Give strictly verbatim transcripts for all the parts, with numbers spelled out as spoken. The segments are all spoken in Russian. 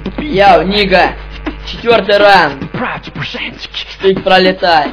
Яу, Нига, четвертый раунд. Штык пролетает.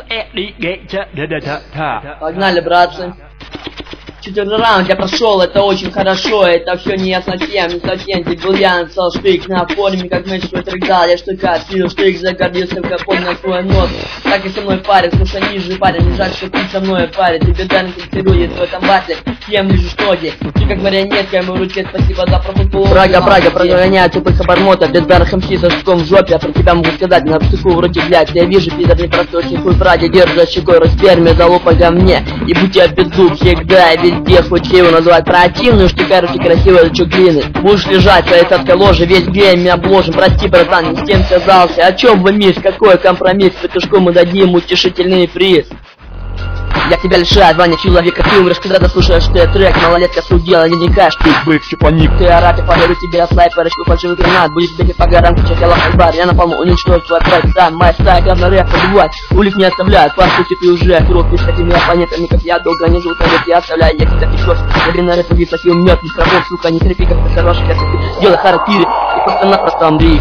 Погнали, братцы. Четвертый раунд я прошел, это очень хорошо, это все не я совсем, не совсем, здесь был я написал штык на форуме, как меч свой трек дал, я штыка отпил, штык загордился, как поднял свой нос, так и со мной парень, слушай, ниже парень, не жаль, что ты со мной парень, тебе дай конкурирует в этом батле, кем лежу штоги, ты как марионетка, ему в руке, спасибо за пропуск. Прага, Прага, прогоняю тупых обормотов, без дарах МС со штуком в жопе, я про тебя могу сказать, на штыку вроде блядь, я вижу, пидор не простой, очень хуй Праде, держа щекой, расперми, залупа ко мне, и будь я без зуб всегда, и везде, хоть его называть противную, что короче красивая лучок глины. Будешь лежать в своей сладкой ложе, весь гейм меня обложен. Прости, братан, не с тем связался. О чем вы, мисс, какой компромисс? Петушку мы дадим утешительный приз. Я тебя лишаю звания человека, ты умрешь, когда дослушаешь ты трек. Малолетка судила, не вникаешь, ты бык, чупаник. Ты арапи, подарю тебе снайперочку, фальшивый гранат. Будешь бегать по горам, кричать я лохайбар. Я напомню, уничтожить твой трек сам. Моя стая говно рэп подбывать, улик не оставляют. По сути ты уже кровь, ты с такими оппонентами, как я. Долго не живут, а я оставляю, я тебя печешь. Я блин на рэп убив, такие умнет, не сработал, сука, не трепи, как ты хороший, как ты. Делай характири, и просто-напросто Андрей.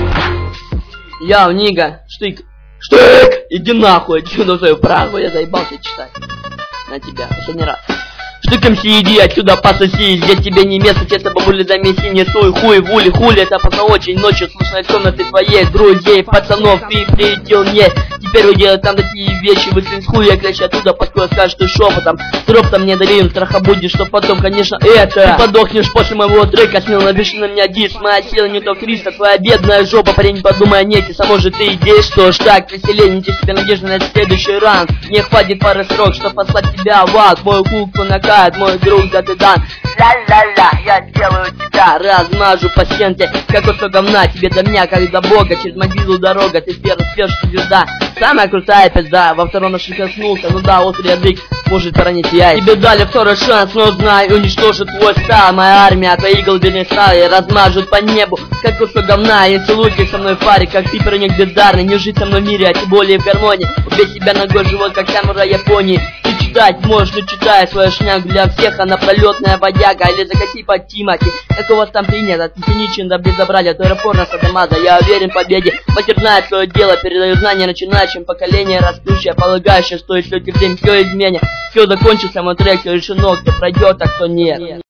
Яу, Нига, штык. Штык! Иди нахуй, отсюда свою праву, я заебался читать. На тебя, последний раз. Штыком иди отсюда пососи, здесь тебе не место, честно бабули замеси, не суй, хуй, вули, хули, это поздно очень ночью, слышно из комнаты твоей, друзей, пацанов, ты прилетел мне, теперь вы делаете там такие вещи, выстрель с хуя, кричь оттуда, подходит, скажешь ты шепотом, троп там не доверим, страха будет, что потом, конечно, это, ты подохнешь после моего трека, смело напиши на меня дис, моя сила не то Криста, твоя бедная жопа, парень, подумай о нете, само же ты идешь, что ж так, веселее, не тебе надежды на следующий раунд, не хватит пары срок, что послать тебя в ад, мой хук понакает, мой друг, да ты дан, ла-ла-ла, я делаю тебя, размажу по стенке, как от говна, тебе до меня, как до бога, через могилу дорога, ты первый свежая звезда, самая крутая пизда, во втором наш коснулся, ну да, острый язык, может поранить я. Тебе дали второй шанс, но знай, уничтожит твой стал, моя армия, твои голубиные стали, размажут по небу, как кусок говна, и целуйте со мной в паре, как ты проник бездарный, не жить со мной в мире, а тем более в гармонии, убей себя ногой живот, как камера Японии. Читать можешь, но читай свою шняк для всех, она пролетная бодяга, или закати под Тимати. Как у вас там принято, ты ничин до безобразия, то аэропорт Садамаза, я уверен в победе. Мастер знает свое дело, передаю знания начинающим, поколение растущее, полагающее, что еще время все изменит. Все закончится, мой трек, все решено, кто пройдет, а кто нет.